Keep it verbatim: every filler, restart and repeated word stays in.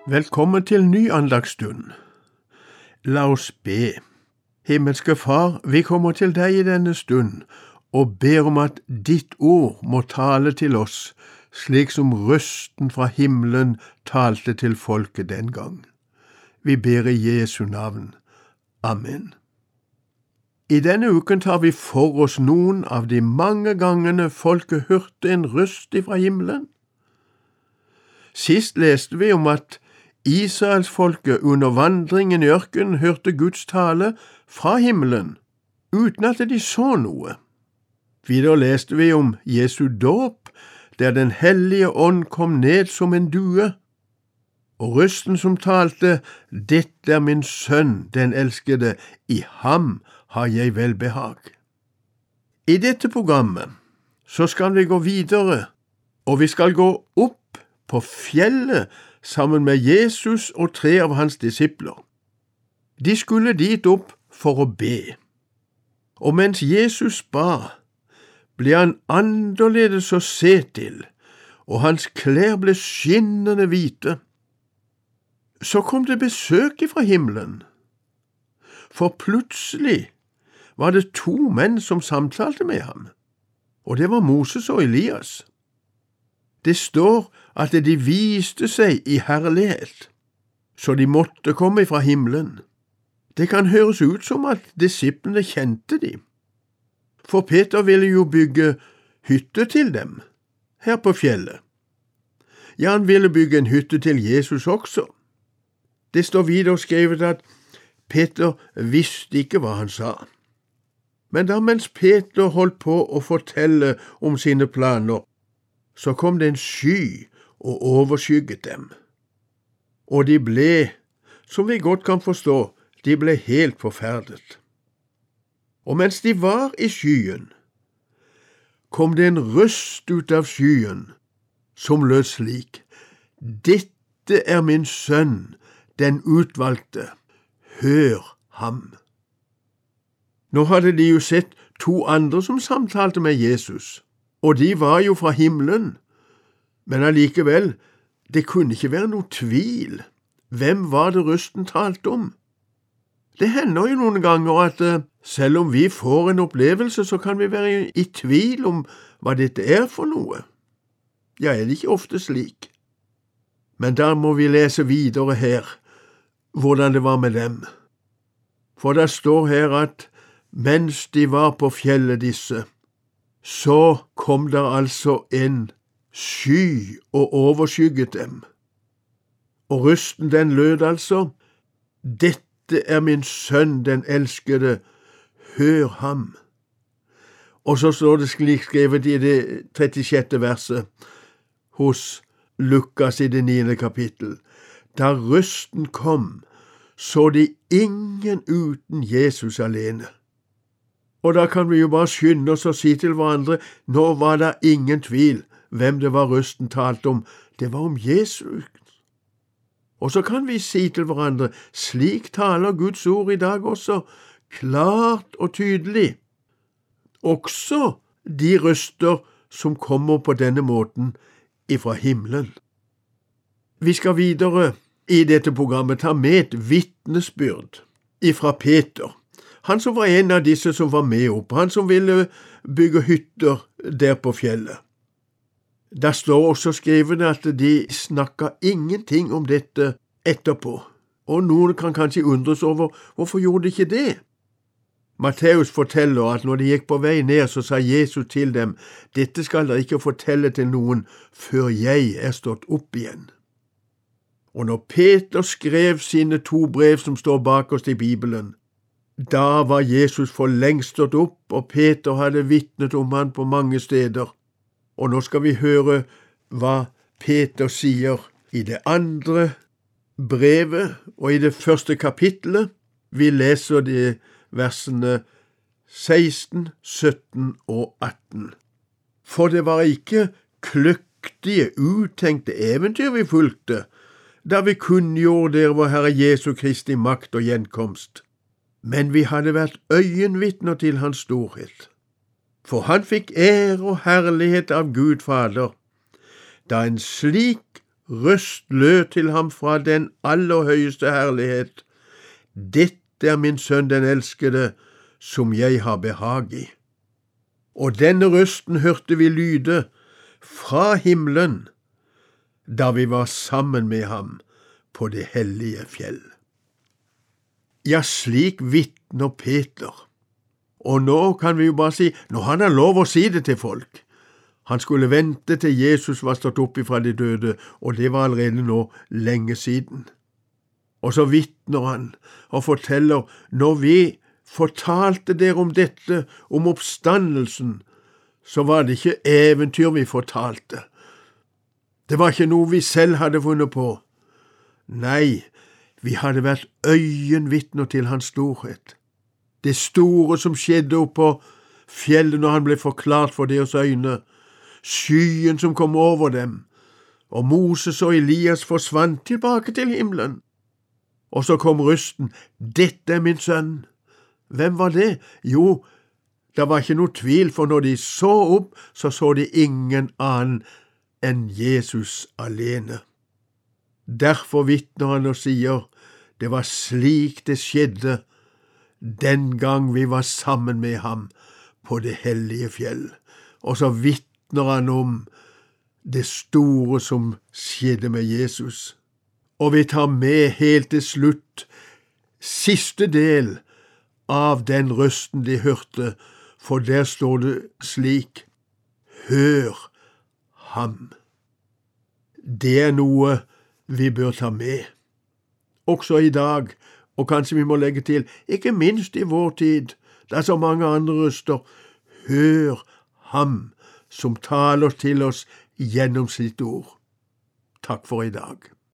Velkommen til ny andagsstund. La oss be. Himmelske Far, vi kommer til deg i denne stund og ber om at ditt ord må tale til oss, slik som røsten fra himmelen talte til folket den gang. Vi ber i Jesu navn. Amen. I denne uken tar vi for oss noen av de mange gangene folket hørte en røst ifra himmelen. Sist leste vi om at Israelsfolket under vandringen i ørkenen hørte Guds tale fra himmelen, uten at de så noe. Videre leste vi om Jesu dåp, der Den hellige ånd kom ned som en due, og røsten som talte, «Dette er min sønn, den elskede, i ham har jeg velbehag». I dette programmet så skal vi gå videre, og vi skal gå opp på fjellet sammen med Jesus og tre av hans disipler. De skulle dit opp for å be. Og mens Jesus ba, ble han annerledes å se til, og hans klær ble skinnende hvite. Så kom det besøk fra himmelen, for plutselig var det to menn som samtalte med ham, og det var Moses og Elias. Det står at de viste seg i herlighet, så de måtte komme fra himmelen. Det kan høres ut som at disiplene kjente dem, for Peter ville jo bygge hytte til dem her på fjellet. Ja, han ville bygge en hytte til Jesus også. Det står videre skrevet at Peter visste ikke hva han sa. Men da mens Peter holdt på å fortelle om sine planer, så kom det en sky og overskygget dem. Og de ble, som vi godt kan forstå, de ble helt forferdet. Og mens de var i skyen, kom det en røst ut av skyen, som lød slik: «Dette er min sønn, den utvalgte, hør ham». Nå hadde de jo sett to andre som samtalte med Jesus, og de var jo fra himmelen, men allikevel, det kunne ikke være noe tvil. Hvem var det røsten talte om? Det hender jo noen ganger at selv om vi får en opplevelse, så kan vi være i tvil om hva dette er for noe. Ja, er det ikke ofte slik? Men da må vi lese videre her, hvordan det var med dem. For det står her at mens de var på fjellet disse, så kom der altså en sky og overskygget dem. Og røsten den lød altså: «Dette er min sønn, den elskede, hør ham». Og så står det slik skrevet i det trettisjette verset hos Lukas i det niende kapittel: «Da røsten kom, så de ingen uten Jesus alene». Og da kan vi jo bare skynde oss og si til hverandre, nå var det ingen tvil hvem det var røsten talte om. Det var om Jesus. Og så kan vi si til hverandre, slik taler Guds ord i dag også, klart og tydelig. Også de røster som kommer på denne måten ifra himmelen. Vi skal videre i dette programmet ta med et vitnesbyrd ifra Peter. Han som var en av disse som var med opp, han som ville bygge hytter der på fjellet. Der står også skrevet at de snakket ingenting om dette etterpå, og noen kan kanskje undres over hvorfor gjorde de ikke det. Matteus forteller at når de gikk på vei ned, så sa Jesus til dem: «Dette skal dere ikke fortelle til noen før jeg er stått opp igjen». Og når Peter skrev sine to brev som står bakerst i Bibelen, da var Jesus for lengst stått opp, og Peter hadde vitnet om han på mange steder. Og nå skal vi høre hva Peter sier i det andre brevet, og i det første kapittelet. Vi leser de versene seksten, sytten og atten. For det var ikke kløktige, utenkte eventyr vi fulgte, da vi kunngjorde dere vår Herre Jesu Kristi makt og gjenkomst. Men vi hadde vært øyenvitner til hans storhet. For han fikk ære og herlighet av Gud Fader, da en slik røst lød til ham fra den aller høyeste herlighet: Dette er min sønn den elskede, som jeg har behag i. Og denne røsten hørte vi lyde fra himmelen, da vi var sammen med ham på det hellige fjell. Ja, slik vitner Peter. Og nå kan vi jo bare si, nå har han lov å si det til folk. Han skulle vente til Jesus var stått opp ifra de døde, og det var allerede nå lenge siden. Og så vitner han og forteller, når vi fortalte dere om dette, om oppstandelsen, så var det ikke eventyr vi fortalte. Det var ikke noe vi selv hadde funnet på. Nei, vi hadde vært øyenvitner til hans storhet. Det store som skjedde oppå fjellet når han ble forklart for deres øyne, skyen som kom over dem, og Moses og Elias forsvant tilbake til himmelen. Og så kom røsten, dette er min sønn. Hvem var det? Jo, det var ikke noe tvil, for når de så opp, så så de ingen annen enn Jesus alene. Derfor vitner han og sier, det var slik det skjedde den gang vi var sammen med ham på det hellige fjell. Og så vitner han om det store som skjedde med Jesus. Og vi tar med helt til slutt siste del av den røsten de hørte, for der står det slik, hør ham. Det er noe vi bør ta med, også i dag, og kanskje vi må legge til, ikke minst i vår tid, det er så mange andre røster, hør ham som taler til oss gjennom sitt ord. Takk for i dag.